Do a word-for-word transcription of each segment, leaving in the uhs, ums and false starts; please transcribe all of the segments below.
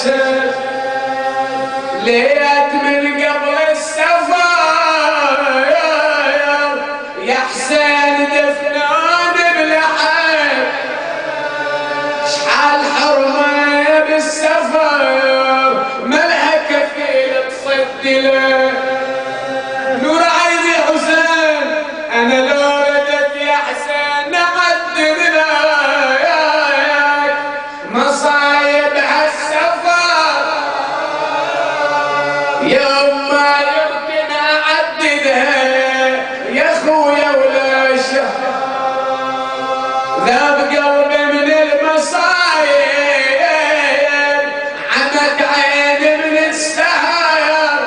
حسين ليت من قبل السفر يا حسين دفنان بلحد شحال حرمة بالسفر ملها كفيل تصد له نور عيني حسين انا لو ردت يا حسين نعدل لك مصايب هالسفر يوم ما يمكن اعددها يا خويا ولا شهر ذاب قلبي من المصايب عمت عيني من السهر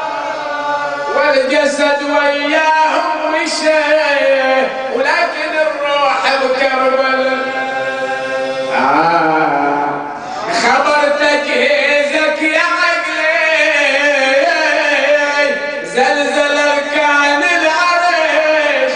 والجسد وياهم مشى ولكن الروح بكربل آه خبر تجهيزك يا عقلي زلزل اركان العرش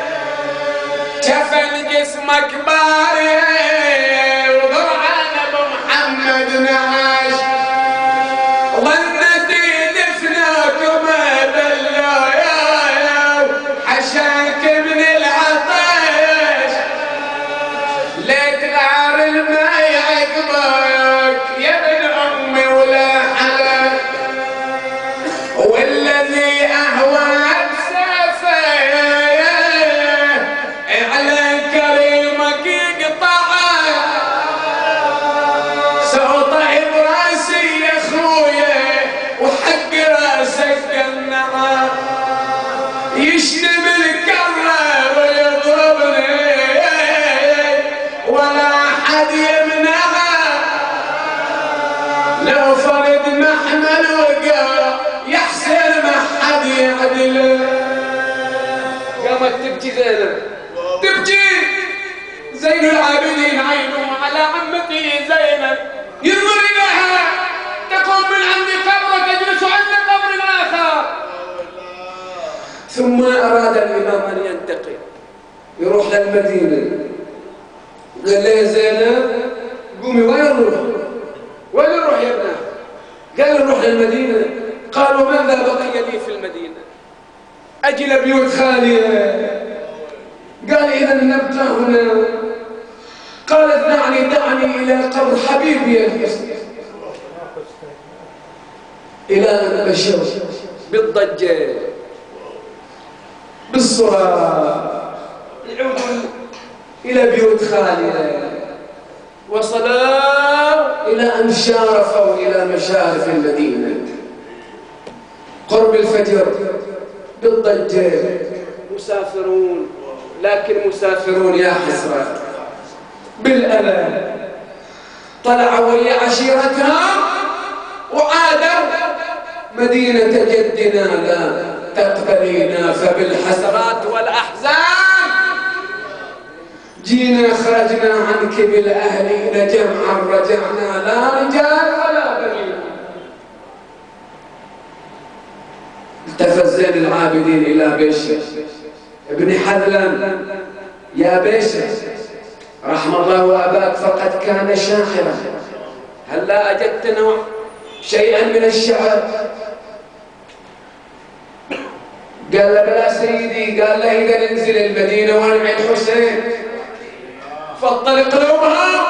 كفن جسمك باري وضرعان ابو محمد نعاش ظنتي دفناكم بالله حشاك من العطش ليت غار الماء عقبك يا ابن امي ولا حلال والذي اهوى بسافه على كريمك يقطعه سوطه براسي يا خويا وحق راسك النار يشتم الكره ويضربني ولا حد يمنعه لو فرد محمل وقع يحسن ما حد يعدله قامت تبكي زينب تبكي زين العابدين عينه على عمتي زينب ينظر اليها تقوم من عند قبر تجلس عند قبر اخر ثم اراد الامام ان ينتقل يروح للمدينه قال لي يا زينب قومي وين نروح؟ وين نروح يا ابنها؟ قال نروح للمدينة قالوا ماذا بقي لي في المدينة؟ أجي لبيوت خالية قال إذا نبقى هنا قالت دعني دعني إلى قبر حبيبي الحسن إلى أن أبشر بالضجة بالصراخ يعودون إلى بيوت خالية وصلوا إلى أن شارفوا إلى مشارف المدينة قرب الفجر بالضجة مسافرون لكن مسافرون يا حسرة بالألم طلعوا ويا عشيرتهم وعادوا مدينة جدنا لا تقبلينا فبالحسرات والأحزان جينا خرجنا عنك بالأهلين جمعا رجعنا لا رجال ولا بنين التفت زين العابدين إلى بيشه ابن حذلم يا بيشه رحم الله أباك فقد كان شاعرا هلا أجدتنا شيئا من الشعر قال له بلا سيدي قال له إذا ننزل المدينة ونعي الحسين فاطلق قلوبها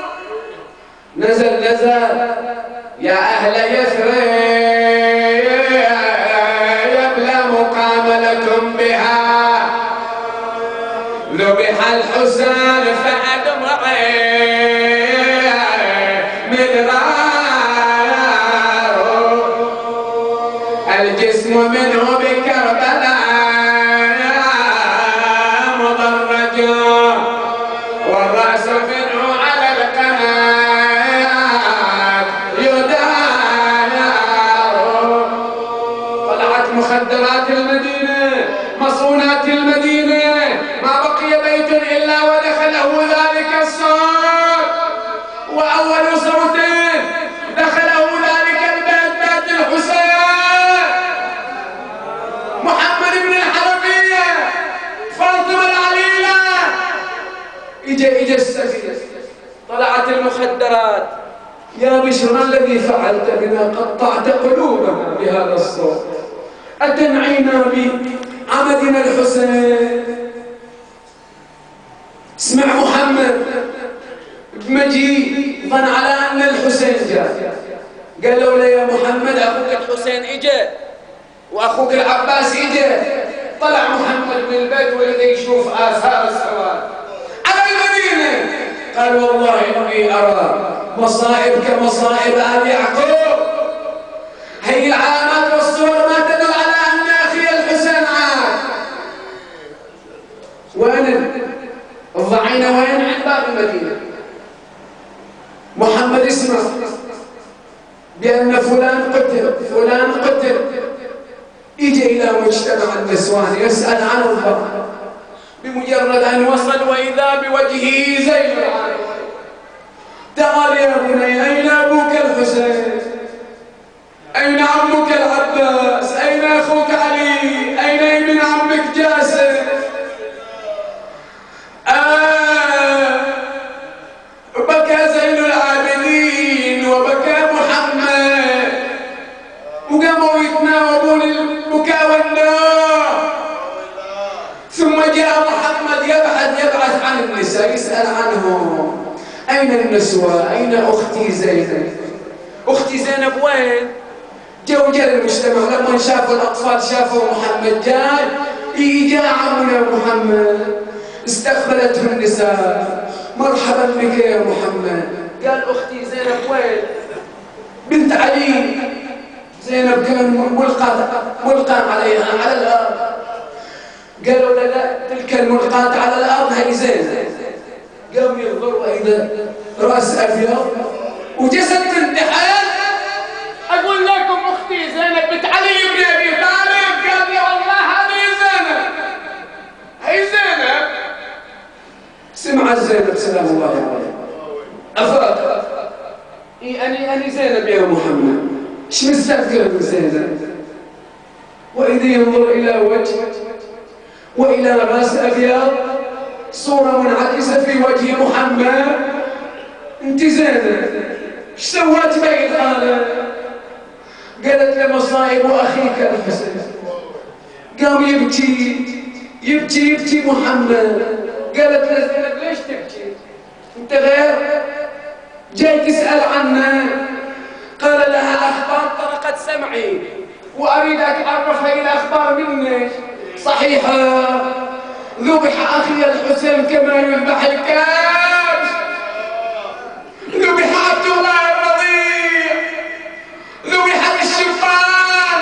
نزل نزل يا أهل يثرب لا مقام لكم بها ذبح الحسين فأدمعي الجسم منه بكربلاء مضرج والرأس منه على القناة يدار طلعت مخدرات المدينة مصونات المدينة ما بقي بيت إلا ودخله ذلك الصوت وأول صوتين دخله ذلك البيت بيت الحسين محمد بن الحربية فاطمة العليلة. إجا إجا السفينة طلعت المخدرات يا بشر ما الذي فعلت بنا؟ قطعت قلوبنا بهذا الصوت، أتنعينا بعمدنا الحسين؟ اسمع محمد بمجيء ظن على أن الحسين جاء، قالوا له يا محمد أخوك الحسين إجا وأخوك العباس إجا. طلع محمد من البيت ولد يشوف آثار السواد على المدينة. قال والله إني أرى مصائب كمصائب آل يعقوب. هي العلامات والصور ما تدل على أن أخي الحسين عاد. وين الضعينة؟ وين؟ عند باب المدينة. محمد اسمع بأن فلان قتل، فلان قتل. يجي إلى مجتمع النسوان يسأل عن الضرب. بمجرد أن وصل وإذا بوجهه زين العابدين. تعال يا بني، أين أبوك الحسين؟ أين عمك العباس؟ أين أخوك علي؟ أين ابن عمك جاسر؟ آه بكى زين العابدين وبكى محمد وقاموا يتناوبون البكاء والنار. ثم جاء محمد يبحث يبحث عن النساء، يسأل عنهم. أين النسوة؟ أين أختي زينب؟ أختي زينب وين؟ جو جاء المجتمع لما شافوا الأطفال شافوا محمد جاي، جاء عمنا محمد. استقبلته النساء، مرحبا بك يا محمد. قال أختي زينب وين؟ بنت علي. زينب كان ملقاة ملقاة عليها على الأرض. قالوا لا لا تلك الملقاة على الأرض هي زينب. قام ينظر وإذا رأس أبيض وجسد تنتحل. أقول لكم أختي زينب بنت علي بن أبي طالب. قال يا الله هذه زينب، هي زينب. سمع زينب سلام الله عليها أفاق. إيه أني أني زينب يا محمد، إيش مستذكر من زينب؟ وإذا ينظر إلى وجه وإلى رأس أبيض، صورة منعكسة في وجه محمد. أنت زينب إيش سوات بين هذا؟ قالت له مصائب أخيك الحسين. قام يبكي يبكي يبكي محمد. قالت له زينب ليش تبكي؟ أنت غير جاي تسأل عنه؟ قال لها الأخبار طرقت سمعي وأريد أن أعرف هذه الأخبار منك صحيحة. ذبح أخي الحسين كما يذبح الكبش. ذبح عبد الله الرضيع، ذبح بالشفان.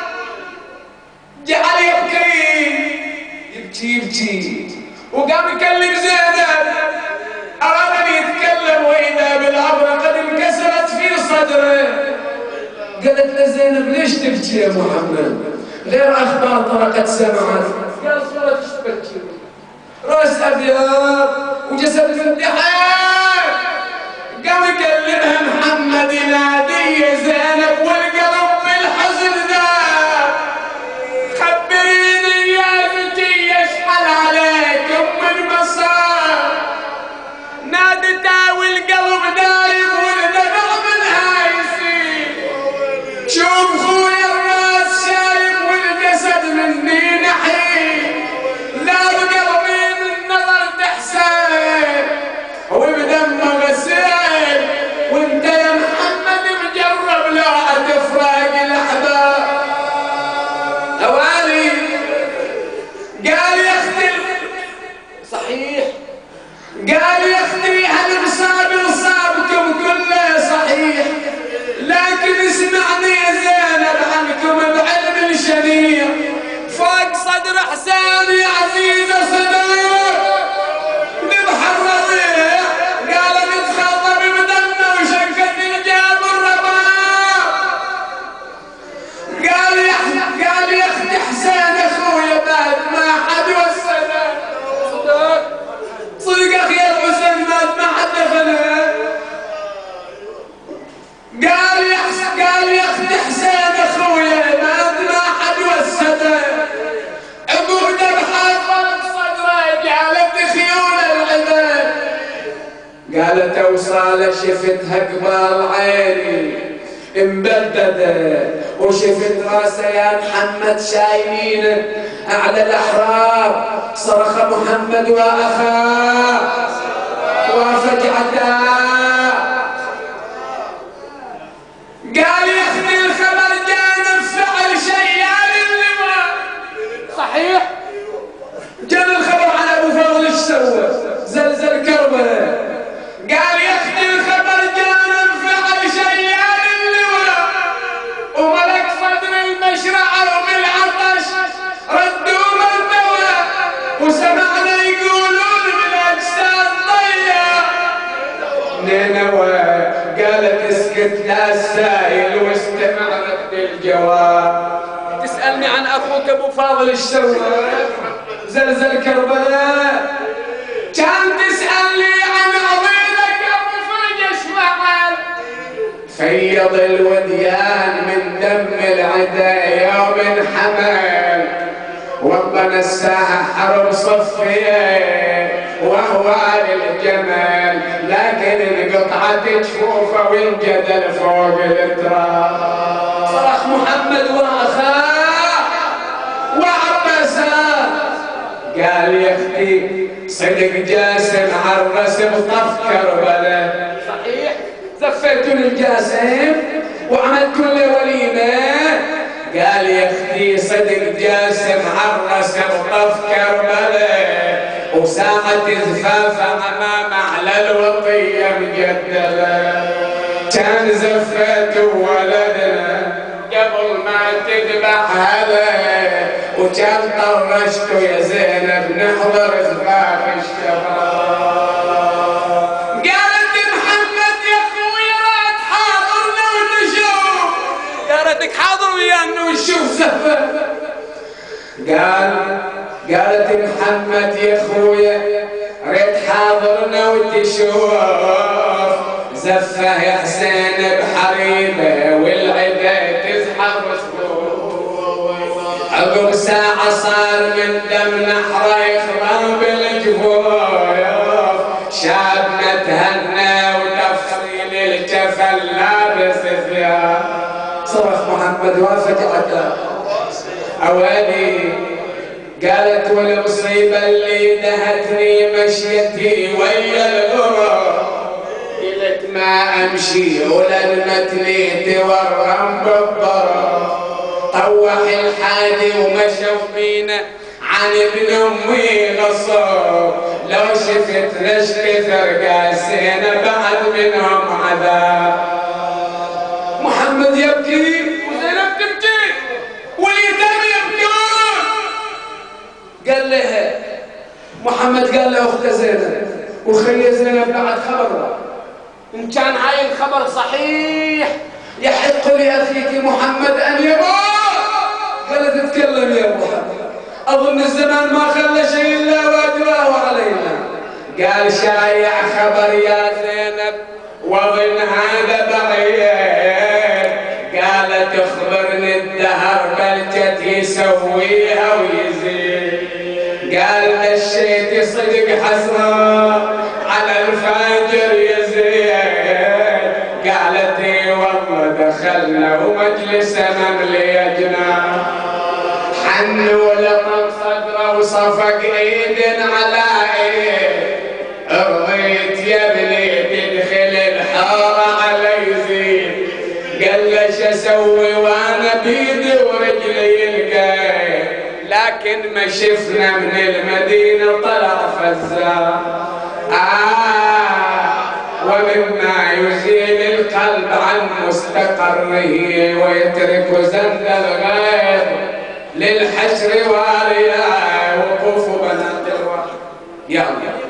جعل يبكي يبكي يبكي وقام يكلم زينب. أراد أن يتكلم وإذا بالعبرة قد انكسرت في صدره. قالت له زينب ليش تبكي يا محمد؟ غير أخبار طرقت سمعك. قال صورة ايش تبكي؟ رأس أبيض وجسد الانتحار. قام يكلمها محمد ينادي يا زينب والقلب بالحزن ذاب. خبريني يا بنتي يشحن عليك أم المصاب. نادتها والقلب دايب والدمع منها يسيل. شوف خويا الراس شايب والجسد مني نحيل. لا بقلبي من نظر تحسين وبدم غسيل. وانت يا محمد مجرب لا تفرق الاحباب. اوالي قال يا اختي صحيح، قال يا اختي هل بصاب صابكم كله صحيح، لكن اسمعني يا زينب عنكم بعلم شنيع. فوق صدر حسين يا عزيزة صدور ذبح الرضيع. قال نتخضب بدمه وشكت الجاب الرباب. قال يا قال يا اختي توصل شفتها قبال عيني مبددة، وشفت راسه يا محمد شايلينه أعلى الأحرار. صرخ محمد وأخاه وفجعته، قال يخفي الخبر جانب فعل شيال اللواء. صحيح جانب الخبر على أبو فاضل ايش سوى؟ زلزل كربلاء. قال يخفي الخبر جانب فعل شيال اللواء، وملك صدر المشرعة وبالعطش ردوا مرتوى، وسمعنا يقولون بالأجساد ضيّة نينوى. قالت اسكت لا السائل واستمع رد الجواب. تسألني عن أخوك أبو فاضل ايش سوى؟ زلزل كربلاء. كان تسألني عن عظيمك أبو فرج ايش فعل؟ فيض الوديان من دم العدا يوم حمل، وطن الساحة حرب صفية وأهوال الجمال، لكن انقطعت جفوفه وانجدل فوق التراب. صرخ محمد وأخاه وعباسه، قال يا اختي صدق جاسم عرس بطف كربلاء. صحيح زفيتوا للجاسم وعملت كل وليمه. قال يا اختي صدق جاسم عرس بطف كربلاء، وساعة زفافه امام على الوطيه مجدله. كان زفيتوا ولدنا قبل ما تذبح هذا، وكان طرشته يا زينب نحضر زفاف الشباب. قالت محمد يا اخوي راد حاضرنا ونشوف. قالتك حاضر ويانا ونشوف زفاف. قال قالت محمد يا اخويا ريت حاضرنا وتشوف زفه يا حسين بحريبه والعدا تزحف عقب ساعة صار من دم نحره يخضر بالجفوف. شاب متهنى وتفصيل الجفل لابس ثياب. صرخ محمد وفجعته أواني. قالت والمصيبة اللي دهتني مشيتي ويا الغرب، قلت ما أمشي ولا المتني تورم بالضرب. طوح الحادي ومشوا فينا عن ابن امي غصب، لو شفت ليش كثر قاسينا بعد منهم عذاب. محمد يبكي وزينب تبكي واليتامى يبكون. قال لها محمد قال له اخت زينب وخي زينب بعد خبر ان كان هاي الخبر صحيح يحق لاخيك محمد ان يموت. قالت اتكلم يا محمد، اظن الزمان ما خلى شيء الا واجراه علينا. قال شايع خبر يا زينب واظن هذا بعيد. قالت اخبرني الدهر بلجت يسويها ويزيد. قال دشيتي صدق حسرة على الفاجر يزيد. قالت اي والله دخلنا ومجلسنا مملي جناح، حن ولطم صدره وصفق ايد على ايد. رضيت يا ابني تدخل الحاره على يزيد. قال ليش اسوي وانا بيدي ورجلي القايد، لكن ما شفنا من المدينه طلع فزاع. آه ومما يزيل القلب عن مستقره ويترك زند الغيظ للحشر واريا وقوف بنات الوحي. يلا